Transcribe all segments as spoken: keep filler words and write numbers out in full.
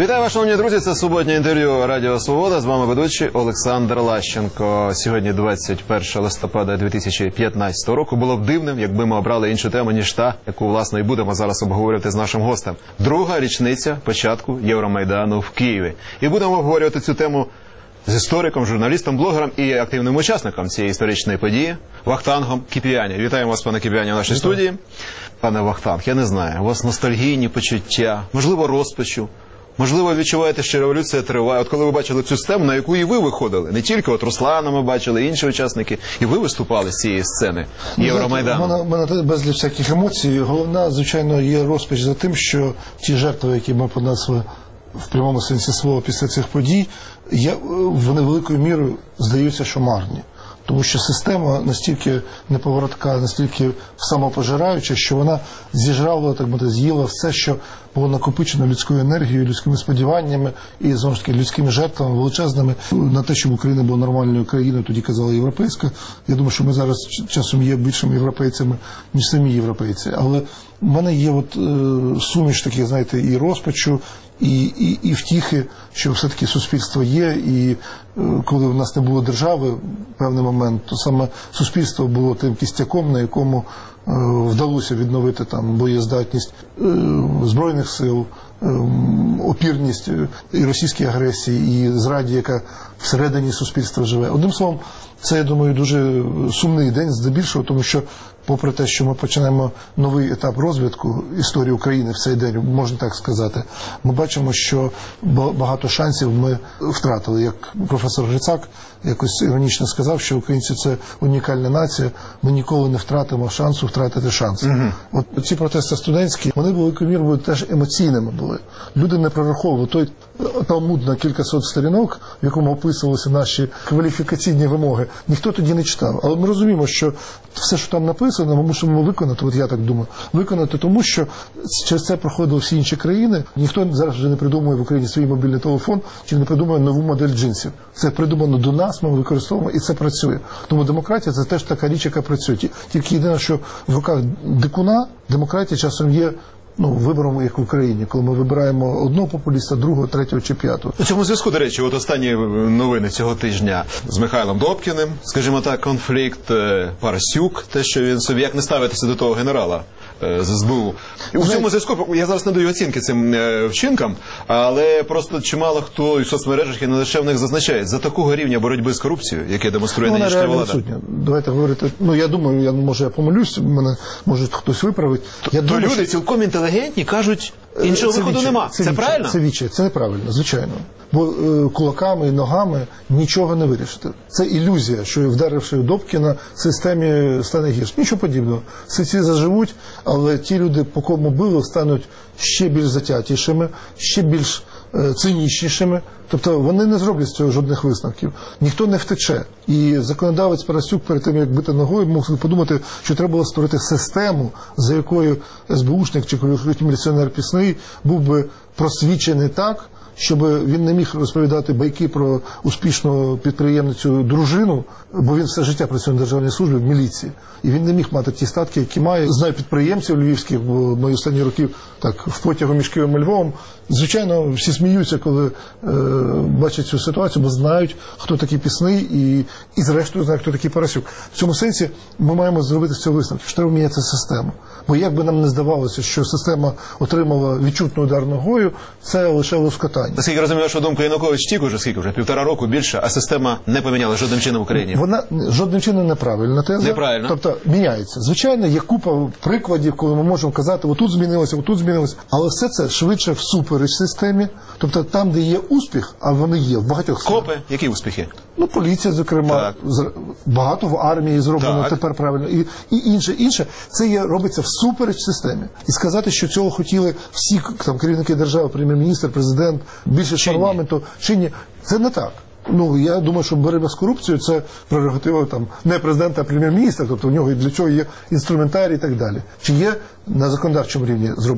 Вітаю вас, шановні друзі, це суботнє інтерв'ю Радіо Свобода. З вами ведучий Олександр Лащенко. Сьогодні двадцять першого листопада дві тисячі п'ятнадцятого року. Було б дивним, якби ми обрали іншу тему, ніж та, яку, власне, і будемо зараз обговорювати з нашим гостем. Друга річниця початку Євромайдану в Києві. І будемо обговорювати цю тему з істориком, журналістом, блогером і активним учасником цієї історичної події Вахтангом Кіпіані. Вітаємо вас, пане Кіпіані, в нашій студії. Пане Вахтанг, я не знаю, у вас ностальгійні почуття, можливо, розпачу. Можливо, відчуваєте, що революція триває. От коли ви бачили цю систему, на яку і ви виходили, не тільки от Руслана ми бачили, інші учасники, і ви виступали з цієї сцени Євромайдану. У мене, мене безліч всяких емоцій. Головна, звичайно, є розпач за тим, що ті жертви, які ми понесли в прямому сенсі слова після цих подій, є, вони великою мірою здаються, що марні. Тому що система настільки неповоротка, настільки самопожираюча, що вона зіжрала, так мовити, з'їла все, що було накопичено людською енергією, людськими сподіваннями і, знову ж таки, людськими жертвами величезними на те, щоб Україна була нормальною країною, тоді казала європейська. Я думаю, що ми зараз часом є більшими європейцями, ніж самі європейці. Але в мене є от, е, суміш таких, знаєте, і розпачу, І, і, і втіхи, що все-таки суспільство є, і е, коли в нас не було держави в певний момент, то саме суспільство було тим кістяком, на якому е, вдалося відновити там боєздатність е, Збройних сил, е, опірність і російській агресії, і зраді, яка всередині суспільства живе. Одним словом, це, я думаю, дуже сумний день, здебільшого, тому що попри те, що ми починаємо новий етап розвитку історії України в цей день, можна так сказати, ми бачимо, що багато шансів ми втратили. Як професор Грицак якось іронічно сказав, що українці – це унікальна нація, ми ніколи не втратимо шансу втратити шанс. Угу. От ці протести студентські, вони великою мірою теж емоційними були. Люди не прораховували той талмуд на кількасот сторінок, в якому описувалися наші кваліфікаційні вимоги. Ніхто тоді не читав. Але ми розуміємо, що все, що там написано, ми мусимо виконати, от я так думаю, виконати тому, що через це проходили всі інші країни. Ніхто зараз вже не придумує в Україні свій мобільний телефон, чи не придумує нову модель джинсів. Це придумано до нас, ми використовуємо, і це працює. Тому демократія – це теж така річ, яка працює. Тільки єдине, що в руках дикуна демократія часом є, ну, вибором, як в Україні, коли ми вибираємо одного популіста, другого, третього чи п'ятого. У цьому зв'язку, до речі, от останні новини цього тижня з Михайлом Добкіним, скажімо так, конфлікт, Парасюк, те, що він собі, як не ставитися до того генерала з ес бе у. І у цьому зв'язку, я зараз не даю оцінки цим вчинкам, але просто чимало хто і в соцмережах, і не лише в них зазначають, за такого рівня боротьби з корупцією, яке демонструє ну, нинішня влада. Відсутня. Давайте говорити, ну я думаю, я, може я помилюсь, мене може хтось виправить. Я То думаю, люди що... цілком інтелігентні кажуть, іншого це виходу віче, нема. Це, це правильно? Це віче, це неправильно, звичайно. Бо е, кулаками і ногами нічого не вирішити. Це ілюзія, що вдаривши Добкіна, системі стане гірше. Нічого подібного. Всі ці заживуть, але ті люди, по кому били, стануть ще більш затятішими, ще більш е, цинічнішими. Тобто вони не зроблять з цього жодних висновків. Ніхто не втече. І законодавець Парасюк перед тим, як бити ногою, мог подумати, що треба було створити систему, за якою ес бе ушник чи міліціонер пісний був би просвічений так, щоб він не міг розповідати байки про успішну підприємницю дружину, бо він все життя працює на державній службі, в міліції. І він не міг мати ті статки, які має. Знаю підприємців львівських, бо мої останні роки так, в потягу між Києвом і Львовом. Звичайно, всі сміються, коли е, бачать цю ситуацію, бо знають, хто такий Пісний і, і зрештою знають, хто такий Парасюк. В цьому сенсі ми маємо зробити з цього висновки, що треба міняти систему. Бо як би нам не здавалося, що система отримала відчутну удар ногою, це лише лоскотання. Наскільки я розумію, що думка, Янукович тік уже скільки вже, півтора року більше, а система не поміняла жодним чином в Україні. Вона жодним чином неправильна теза. Неправильно. Тобто міняється. Звичайно, є купа прикладів, коли ми можемо казати, отут змінилося, отут змінилося. Але все це швидше всупереч системі. Тобто там, де є успіх, а вони є в багатьох сферах. Копи, які успіхи? Ну, поліція, зокрема, так. Багато в армії зроблено так. Тепер правильно. І, і інше, інше. Це є, робиться всупереч системі. І сказати, що цього хотіли всі там, керівники держави, прем'єр-міністр, президент, більшість парламенту, чи ні, це не так. Ну, я думаю, що боротьба з корупцією – це прерогатива там, не президента, а прем'єр-міністра, тобто в нього для цього є інструментарій і так далі. Чи є на законодавчому рівні зроблені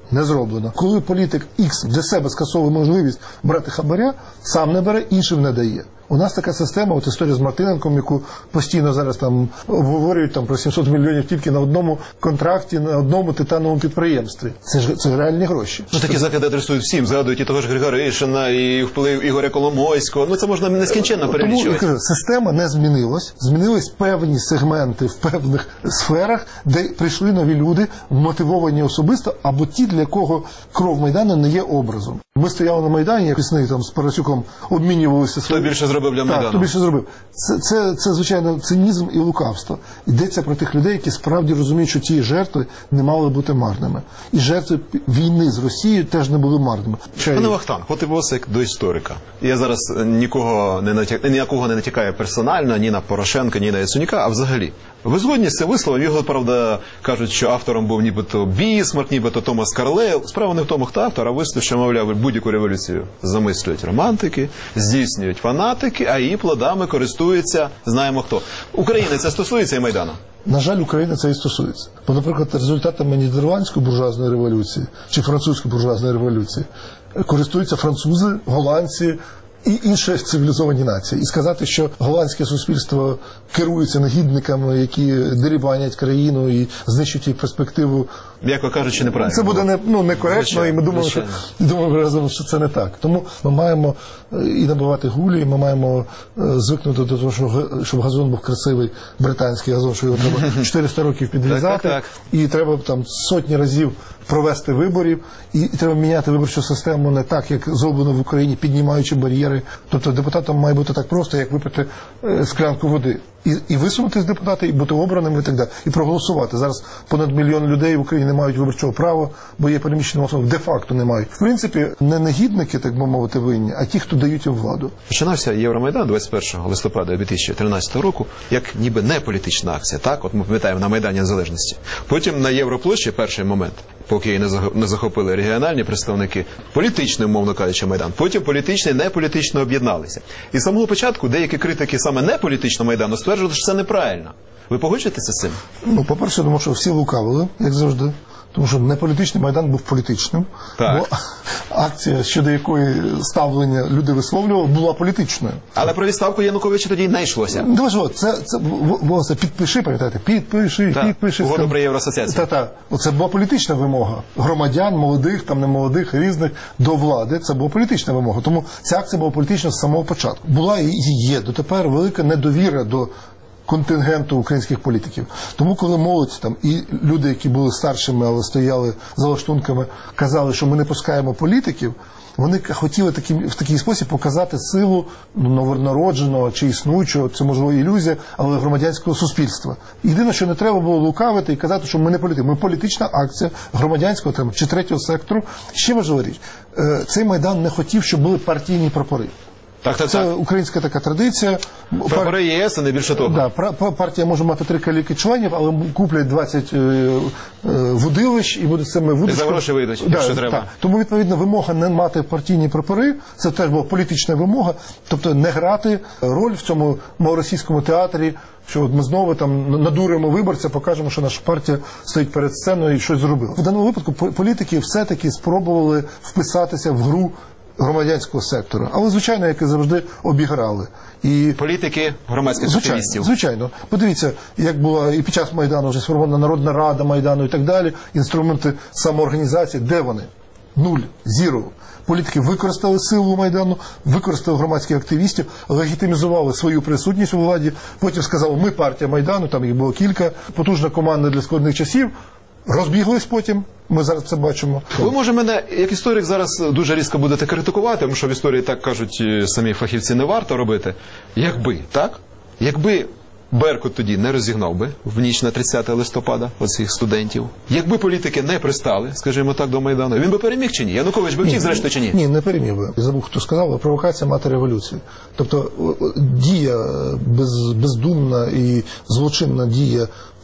Не зроблено. Коли політик Х для себе скасовує можливість брати хабаря, сам не бере, іншим не дає. У нас така система, от історія з Мартиненком, яку постійно зараз там обговорюють там про сімсот мільйонів тільки на одному контракті, на одному титановому підприємстві. Це ж це реальні гроші. Ну, такі закиди адресують всім, згадують і того ж Григоришина, і вплив Ігоря Коломойського. Ну, це можна нескінченно перелічувати. Тому, я кажу, система не змінилась. Змінились певні сегменти в певних сферах, де прийшли нові люди, мотивовані особисто, або ті, для кого кров Майдану не є образом. Ми стояли на Майдані, як весни там з Парасюком обмінювалися Хто більше зробив для Майдану? Так, хто більше зробив. Це, це, це, звичайно, цинізм і лукавство. Йдеться про тих людей, які справді розуміють, що ті жертви не мали бути марними. І жертви війни з Росією теж не були марними. Пане Вахтанг, от і вас як до історика. Я зараз нікого не натяк... ніякого не натякаю персонально, ні на Порошенка, ні на Яценюка, а взагалі. Ви згодні з цим висловом? Його, правда, кажуть, що автором був нібито Бісмарк, нібито Томас Карлейл. Справа не в тому, хто автор, а вислів, що, мовляв, будь-яку революцію замислюють романтики, здійснюють фанатики, а її плодами користуються, знаємо хто. України це стосується і Майдану? На жаль, України це і стосується. Бо, наприклад, результатами нідерландської буржуазної революції чи французької буржуазної революції користуються французи, голландці і інші цивілізовані нації. І сказати, що голландське суспільство керується негідниками, які дерибанять країну і знищують її перспективу. М'яко кажучи, неправильно. Це буде не, ну, некоректно, звичайно, і ми думаємо, що, думаємо разом, що це не так. Тому ми маємо і набивати гулі, і ми маємо звикнути до того, що, щоб газон був красивий, британський газон, що його треба чотириста років підрізати, так, так, так. І треба там сотні разів провести виборів, і, і треба міняти виборчу систему не так, як зроблено в Україні, піднімаючи бар'єри. Тобто депутатам має бути так просто, як випити е, склянку води. І, і висунути з депутата, і бути обраними, і так далі. І проголосувати. Зараз понад мільйон людей в Україні не мають виборчого права, бо є переміщеними особами. Де-факто не мають. В принципі, не негідники, так би мовити, винні, а ті, хто дають їм владу. Починався Євромайдан двадцять першого листопада дві тисячі тринадцятого року, як ніби не політична акція. Так, от ми пам'ятаємо на Майдані Незалежності. Потім на Європлощі, перший момент, поки її не захопили регіональні представники, політичний, умовно кажучи, Майдан. Потім політичний, неполітично об'єдналися. І з самого початку деякі критики саме неполітичного Майдану стверджували, що це неправильно. Ви погоджуєтеся з цим? Ну, по-перше, тому що всі лукавили, як завжди. Тому що неполітичний Майдан був політичним. Так. Бо акція, щодо якої ставлення люди висловлювали, була політичною. Але про відставку Януковича тоді не йшлося. Не важливо, це, це, власне, підпиши, пам'ятаєте, підпиши, так. підпиши. Угоду про Євроасоціацію. Та-та. Це була політична вимога громадян, молодих, там немолодих, різних, до влади. Це була політична вимога. Тому ця акція була політична з самого початку. Була і є дотепер велика недовіра до контингенту українських політиків. Тому, коли молодь там і люди, які були старшими, але стояли за лаштунками, казали, що ми не пускаємо політиків, вони хотіли таким, в такий спосіб показати силу новонародженого чи існуючого, це можливо ілюзія, але громадянського суспільства. Єдине, що не треба було лукавити і казати, що ми не політики. Ми політична акція громадянського там, чи третього сектору. Ще важлива річ. Цей Майдан не хотів, щоб були партійні прапори. Так, так, це так. Українська така традиція. Прапори ЄС, а не більше того. Да, партія може мати три каліки членів, але куплять двадцять е, е, вудилищ і будуть цими вудичками. І за гроші вийдуть, да, якщо треба. Так. Тому, відповідно, вимога не мати партійні прапори, це теж була політична вимога, тобто не грати роль в цьому малоросійському театрі, що от ми знову там надуримо виборця, покажемо, що наша партія стоїть перед сценою і щось зробила. В даному випадку політики все-таки спробували вписатися в гру громадянського сектора. Але, звичайно, як і завжди, обіграли. І політики громадських звичайно, активістів. Звичайно. Подивіться, як була і під час Майдану вже сформована Народна Рада Майдану і так далі, інструменти самоорганізації, де вони? Нуль, зіро. Політики використали силу Майдану, використали громадських активістів, легітимізували свою присутність у владі, потім сказали, ми партія Майдану, там їх було кілька, потужна команда для складних часів, розбіглись потім, ми зараз це бачимо. Ви, може, мене, як історик, зараз дуже різко будете критикувати, тому що в історії, так кажуть самі фахівці, не варто робити. Якби, так? Якби Беркут тоді не розігнав би в ніч на тридцяте листопада оцих студентів, якби політики не пристали, скажімо так, до Майдану, він би переміг чи ні? Янукович би втік, зрештою, чи ні? Ні, не переміг би. Я забув, хто сказав, але провокація мати революцію. Тобто дія без, бездумна і злочинна дія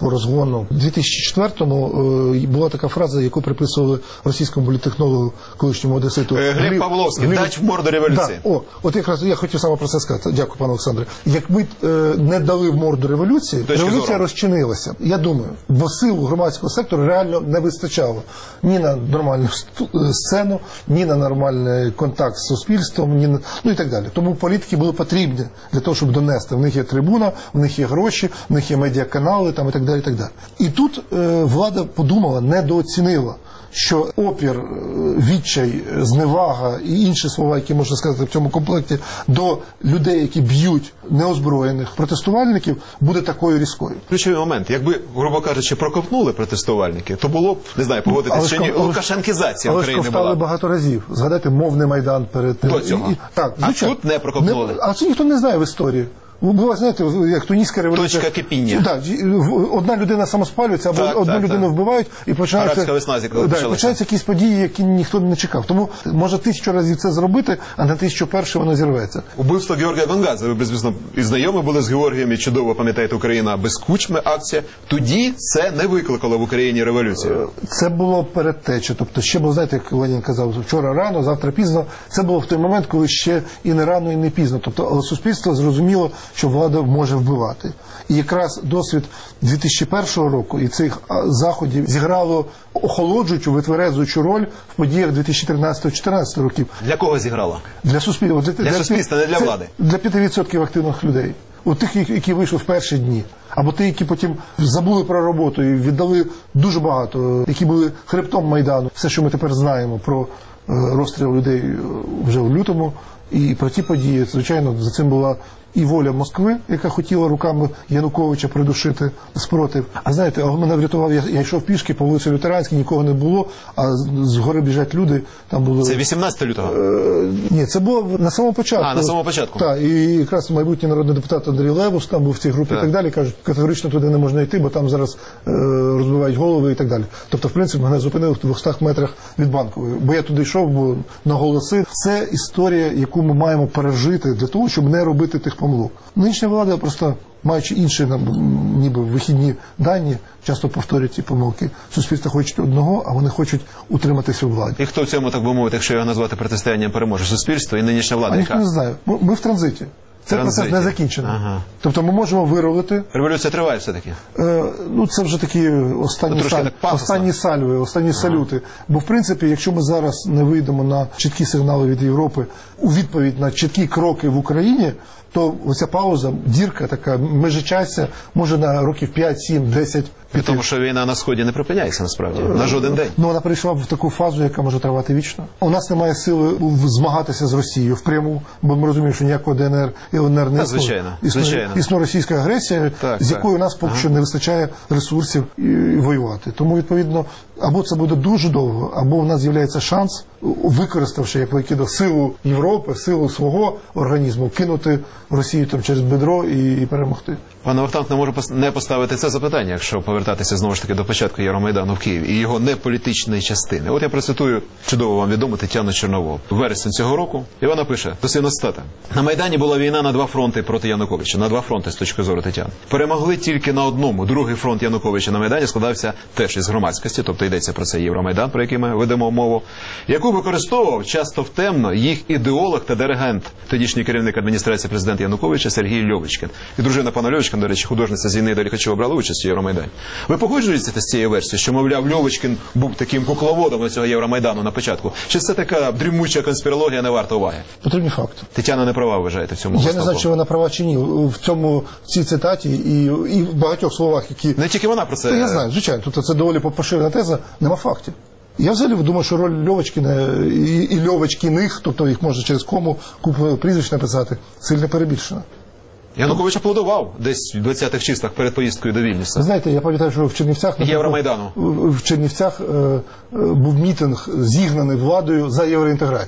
по розгону. У дві тисячі четвертому е, була така фраза, яку приписували російському політтехнологу, колишньому одеситу. Глеб Гліб Павловський, Гліб... дач в морду революції. Да. О, от якраз я хотів саме про це сказати. Дякую, пане Олександре. Як ми е, не дали в морду революції, Точки революція зору. розчинилася. Я думаю, бо силу громадського сектору реально не вистачало ні на нормальну сцену, ні на нормальний контакт з суспільством, ні на... ну і так далі. Тому політики були потрібні для того, щоб донести. В них є трибуна, в них є гроші, в них є медіаканали там, і так далі. І так далі. І тут е, влада подумала, недооцінила, що опір, е, відчай, зневага і інші слова, які можна сказати в цьому комплекті, до людей, які б'ють неозброєних протестувальників, буде такою різкою. Ключовий момент. Якби, грубо кажучи, проковтнули протестувальники, то було б, не знаю, погодитися, чи ні, лукашенкізація але України ж була. ковтали багато разів. Згадайте мовний Майдан перед... До цього. І, і, так, а звичайно. тут не проковтнули. Не, а це ніхто не знає в історії. Буває, знаєте, як Туніська революція. Точка кипіння. Так, одна людина самоспалюється, або Так, одну так, людину так. вбивають, і починаються, Арабська весна, з якої да, почалася. починаються якісь події, які ніхто не чекав. Тому може тисячу разів це зробити, а на тисячу перше воно зірветься. Убивство Георгія Гонгадзе. Ви, безвісно, і знайомі були з Георгієм, і чудово пам'ятаєте, Україна без Кучми акція. Тоді це не викликало в Україні революцію. Це було передтеча. Тобто ще було, знаєте, як Ленін казав, вчора рано, завтра пізно. Це було в той момент, коли ще і не рано, і не пізно. Тобто, але суспільство зрозуміло, що влада може вбивати. І якраз досвід дві тисячі першого року і цих заходів зіграло охолоджуючу, витверезуючу роль в подіях дві тисячі тринадцятого-чотирнадцятого років. Для кого зіграла? Для суспільства. Для, Для суспільства, не для це влади. Для п'яти відсотків активних людей. У тих, які вийшли в перші дні. Або ті, які потім забули про роботу і віддали дуже багато, які були хребтом Майдану. Все, що ми тепер знаємо про розстріл людей вже в лютому, і про ті події, звичайно, за цим була і воля Москви, яка хотіла руками Януковича придушити спротив. А знаєте, а мене врятував, я, я йшов пішки по вулиці Лютеранській, нікого не було, а з гори біжать люди. Там було... Це вісімнадцятого лютого? Е, ні, це було на самому початку. А, на самому початку. Так, і якраз майбутній народний депутат Андрій Левус там був в цій групі так. і так далі. Кажуть, категорично туди не можна йти, бо там зараз е, розбивають голови і так далі. Тобто, в принципі, мене зупинили в двохстах метрах від Банкової. Бо я туди йшов, бо на голоси. Це історія, яку ми маємо пережити для того, щоб не робити тих помилок. Нинішня влада просто, маючи інші ніби вихідні дані, часто повторюють ці помилки. Суспільство хоче одного, а вони хочуть утриматися у владі. І хто в цьому, так би мовити, якщо його назвати протистоянням, переможе? Суспільство і нинішня влада? А ніхто не знає. Ми в транзиті. Це Транзиті. процес не закінчений. Ага. Тобто ми можемо виробити. Революція триває все-таки? Е, ну, це вже такі останні, Ну, саль... так останні сальви, останні ага. салюти. Бо, в принципі, якщо ми зараз не вийдемо на чіткі сигнали від Європи у відповідь на чіткі кроки в Україні, то оця пауза, дірка така, межичася, може на років п'ять, сім, десять. При тому, що війна на Сході не припиняється, насправді, на жоден день. Ну, вона прийшла в таку фазу, яка може тривати вічно. У нас немає сили змагатися з Росією впряму, бо ми розуміємо, що ніякого ДНР і ЛНР не Та, існує. звичайно, Існує, звичайно. існує російська агресія, так, з так. якою у нас поки ага. що не вистачає ресурсів і, і воювати. Тому, відповідно, або це буде дуже довго, або у нас з'являється шанс, використавши, як викидав, силу Європи, силу свого організму, кинути Росію там через бедро і, і перемогти. Пане Вахтанг, не можу не поставити це запитання, якщо повертатися знову ж таки до початку Євромайдану в Києві і його неполітичної частини. От я процитую чудово вам відому Тетяну Чорновол. Вересень цього року, і вона пише до сина стата. На Майдані була війна на два фронти проти Януковича. На два фронти, з точки зору Тетяни. Перемогли тільки на одному. Другий фронт Януковича на Майдані складався теж із громадськості, тобто йдеться про це Євромайдан, про який ми ведемо мову, яку використовував часто втемно їх ідеолог та диригент, тодішній керівник адміністрації президента Януковича Сергій Льовочкін. І дружина пана Льовочкина, до речі, художниця Зінаїда Ліхачова, брала участь у Євромайдані. Ви погоджуєтеся з цією версією, що, мовляв, Льовочкін був таким кукловодом цього Євромайдану на початку? Чи це така дрімуча конспірологія, не варта уваги? Потрібні факти. Тетяна не права, вважаєте, в цьому? Я не знаю, чи вона права чи ні. В цьому, в цій цитаті і, і в багатьох словах, які... Не тільки вона про це... Я знаю, звичайно. Тут це доволі поширена теза, нема фактів. Я взагалі думаю, що роль Льовочкіна і, і Льовочкіних, тобто їх можна через кому купу прізвищ написати, сильно перебільшена. Янукович аплодував десь в двадцятих числах перед поїздкою до Вільнюса. Ви знаєте, я пам'ятаю, що в Чернівцях... Євромайдану. В Чернівцях е, е, був мітинг, зігнаний владою за євроінтеграцію.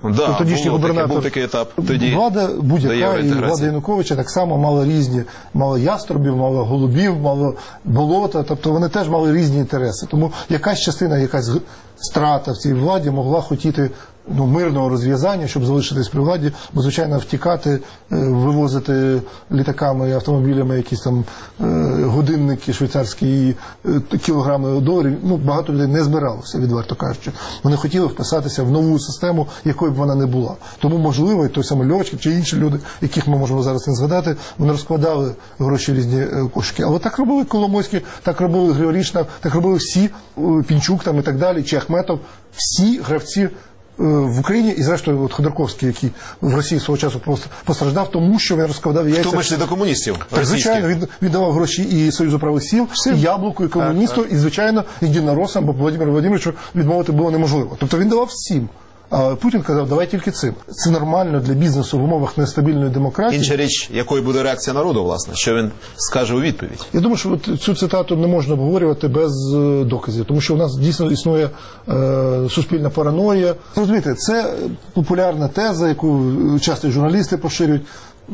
Да, тодішній було таке, губернатор. був такий етап тоді Влада до будь-яка, і євроінтеграції. влада Януковича так само мала різні, мала яструбів, мала голубів, мала болота, тобто вони теж мали різні інтереси. Тому якась частина, якась г- страта в цій владі могла хотіти ну, мирного розв'язання, щоб залишитись при владі, бо, звичайно, втікати, е, вивозити літаками і автомобілями якісь там е, годинники швейцарські і е, кілограми доларів, ну, багато людей не збиралося, відверто кажучи. Вони хотіли вписатися в нову систему, якою б вона не була. Тому, можливо, і той самий Льовочкін чи інші люди, яких ми можемо зараз не згадати, вони розкладали гроші в різні е, кошики. Але так робили Коломойський, так робили Григорішна, так робили всі, е, Пінчук там і так далі, чи Ахметов, всі гравці в Україні, і зрештою от Ходорковський, який в Росії свого часу просто постраждав, тому що він розкладав яйця. В тому числі до комуністів Так, звичайно, він віддавав гроші і Союзу правих сіл, і Яблуку, і комуністу, і, звичайно, єдинороссам, бо Володимиру Володимировичу відмовити було неможливо. Тобто він давав всім. А Путін казав, давай тільки цим. Це нормально для бізнесу в умовах нестабільної демократії. Інша річ, якою буде реакція народу, власне, що він скаже у відповідь. Я думаю, що от цю цитату не можна обговорювати без е, доказів, тому що у нас дійсно існує е, суспільна параноя. Розумієте, це популярна теза, яку часто журналісти поширюють.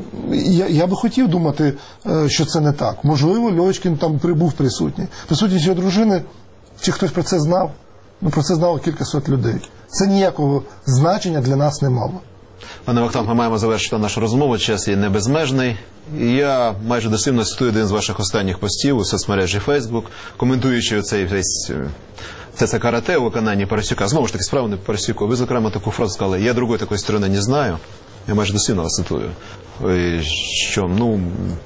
Я, я би хотів думати, е, що це не так. Можливо, Льовочкін там прибув присутній. Присутність його дружини, чи хтось про це знав? Ну, про це знало кількасот людей. Це ніякого значення для нас не мало. Пане Вахтанг, ми маємо завершити нашу розмову, час є не безмежний. І я майже дослівно цитую один з ваших останніх постів у соцмережі Facebook, коментуючи оцей весь це, це карате у виконанні Парасюка. Знову ж таки, справа не по Парасюку. Ви, зокрема, таку фразу сказали: «Я другої такої сторони не знаю». Я майже дослівно вас цитую. І що, ну...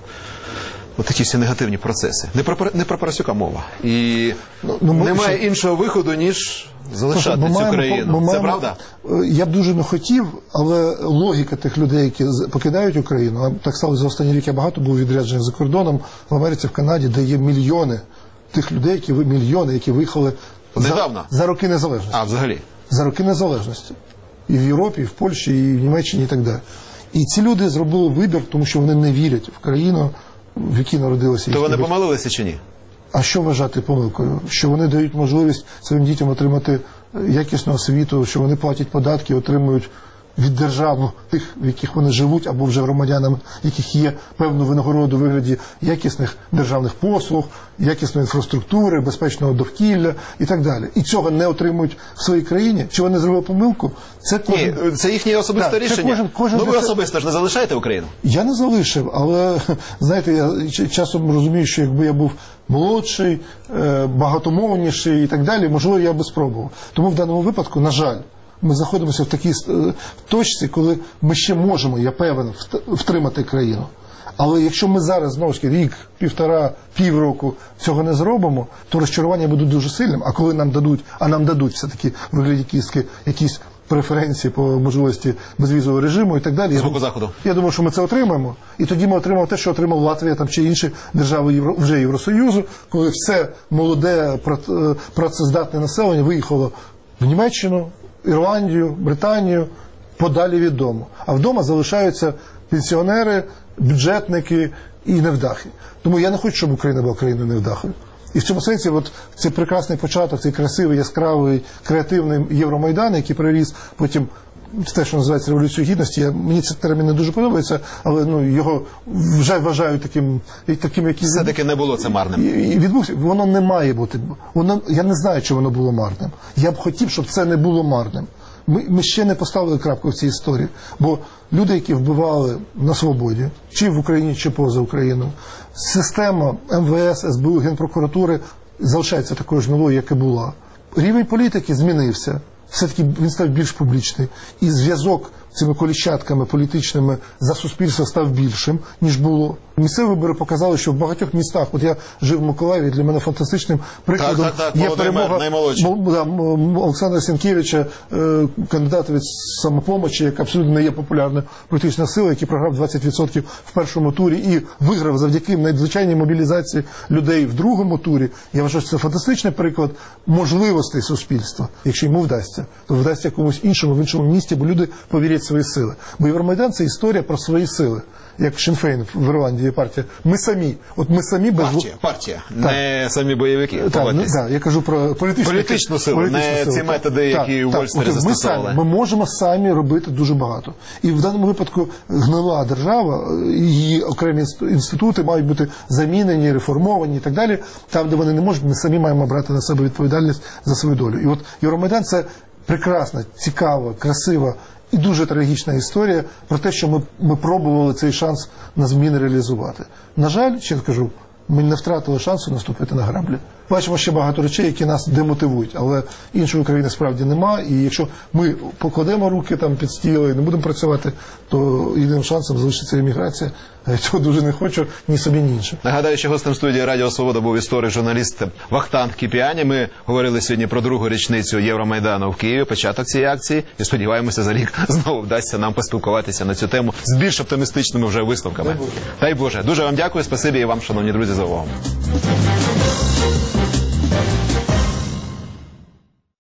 Ось такі всі негативні процеси. Не про, не про Парасюка мова. І ну, ну, ми, немає що... іншого виходу, ніж залишати ми цю маємо, країну. ми Це маємо, правда? Я б дуже не хотів, але логіка тих людей, які покидають Україну, а так сталося за останні рік, я багато був відряджений за кордоном, в Америці, в Канаді, де є мільйони тих людей, які мільйони, які виїхали за, за роки незалежності. А, взагалі? За роки незалежності. І в Європі, і в Польщі, і в Німеччині, і так далі. І ці люди зробили вибір, тому що вони не вірять в країну, в якій народилися. То вони помилилися чи ні? А що вважати помилкою? Що вони дають можливість своїм дітям отримати якісну освіту, що вони платять податки, отримують від держав тих, в яких вони живуть, або вже громадянам, яких є певну винагороду у вигляді якісних державних послуг, якісної інфраструктури, безпечного довкілля і так далі. І цього не отримують в своїй країні? Чи вони зробили помилку? Це кожен... Ні, це їхнє особисте так, рішення. Кожен, кожен ну ви це... особисто ж не залишаєте Україну? Я не залишив, але, знаєте, я часом розумію, що якби я був молодший, багатомовніший і так далі, можливо, я би спробував. Тому в даному випадку, на жаль, ми знаходимося в такій точці, коли ми ще можемо, я певен, втримати країну. Але якщо ми зараз, знову ж таки, рік, півтора, півроку цього не зробимо, то розчарування буде дуже сильним. А коли нам дадуть, а нам дадуть все-таки в вигляді кістки якісь преференції по можливості безвізового режиму і так далі. З боку Заходу. Я думаю, що ми це отримаємо. І тоді ми отримаємо те, що отримав Латвія там, чи інші держави Євро, вже Євросоюзу, коли все молоде, працездатне населення виїхало в Німеччину, Ірландію, Британію, подалі від дому. А вдома залишаються пенсіонери, бюджетники і невдахи. Тому я не хочу, щоб Україна була країною невдахою. І в цьому сенсі от, цей прекрасний початок, цей красивий, яскравий, креативний Євромайдан, який приріс потім те, що називається Революцією Гідності, я, мені цей термін не дуже подобається, але ну, його вже вважають таким, таким який... Все-таки не було це марним. І, і відбувся, воно не має бути. Воно, я не знаю, чи воно було марним. Я б хотів, щоб це не було марним. Ми, ми ще не поставили крапку в цій історії. Бо люди, які вбивали на свободі, чи в Україні, чи поза Україною, система ем ве ес, ес бе у, Генпрокуратури залишається такою ж новою, як і була. Рівень політики змінився. Все-таки він став більш публічний. І зв'язок з цими коліщатками політичними за суспільство став більшим, ніж було. Місцеві вибори показали, що в багатьох містах, от я жив в Миколаєві, для мене фантастичним прикладом так, так, так, є перемога Олександра Сінкевича, кандидата від «Самопомочі», яка абсолютно не є популярна політична сила, який програв двадцять відсотків в першому турі і виграв завдяки надзвичайній мобілізації людей в другому турі. Я вважаю, що це фантастичний приклад можливостей суспільства. Якщо йому вдасться, то вдасться комусь іншому в іншому місті, бо люди повірять проявить свої сили. Бо Євромайдан – це історія про свої сили. Як Шін-Фейн в Ірландії є партія. Ми самі. От ми самі без... Партія, партія. Не самі бойовики. Так, ну, так, я кажу про політичну, політичну силу, політичну не силу. ці методи, які у Вольстері От, ми застосовували. самі, ми можемо самі робити дуже багато. І в даному випадку гнила держава, її окремі інститути мають бути замінені, реформовані і так далі. Там, де вони не можуть, ми самі маємо брати на себе відповідальність за свою долю. І от Євромайдан – це прекрасна, цікава, красива і дуже трагічна історія про те, що ми, ми пробували цей шанс на зміни реалізувати. На жаль, ще кажу, ми не втратили шансу наступити на граблі. Бачимо ще багато речей, які нас демотивують, але іншої України справді нема, і якщо ми покладемо руки там під стіл і не будемо працювати, то єдиним шансом залишиться еміграція. А я цього дуже не хочу ні собі, ні іншим. Нагадаю, що гостем студії Радіо Свобода був історик-журналіст Вахтанг Кіпіані. Ми говорили сьогодні про другу річницю Євромайдану в Києві, початок цієї акції, і сподіваємося, за рік знову вдасться нам поспілкуватися на цю тему з більш оптимістичними вже висновками. Дай Боже. Дай Боже. Дуже вам дякую, спасибі і вам, шановні друзі, за увагу.